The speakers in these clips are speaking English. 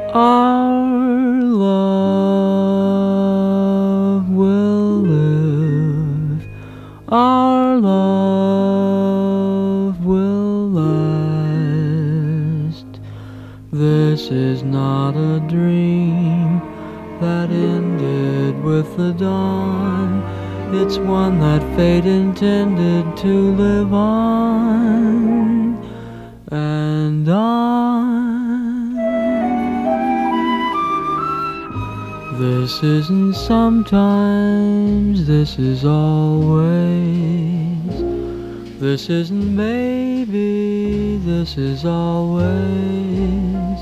Our love will live, our love will last. This is not a dream that ended with the dawn. It's one that fate intended to live on and on. This isn't sometimes, this is always. This isn't maybe, this is always.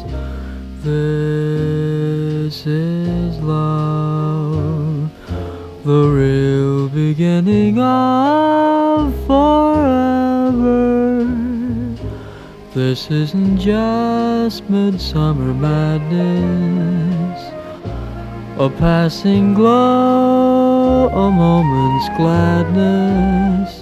This is love, the real beginning of forever. This isn't just midsummer madness, a passing glow, a moment's gladness.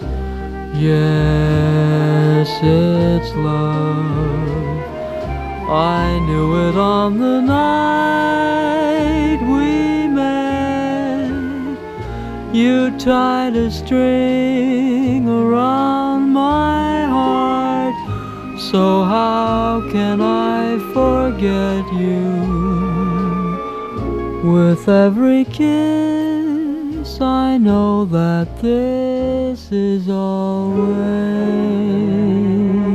Yes, it's love. I knew it on the night we met. You tied a string around my heart, so how can I forget you? With every kiss I know that this is always.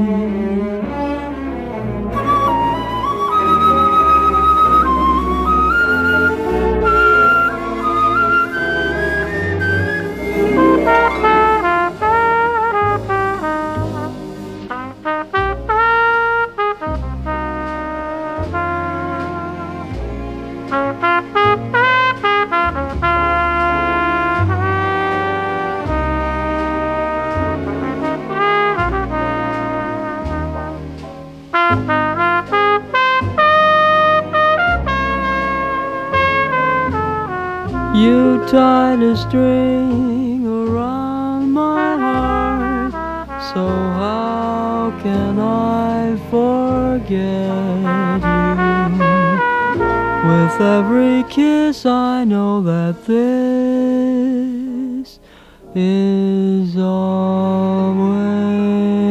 You tied a string around my heart, so how can I forget you? With every kiss I know that this is always.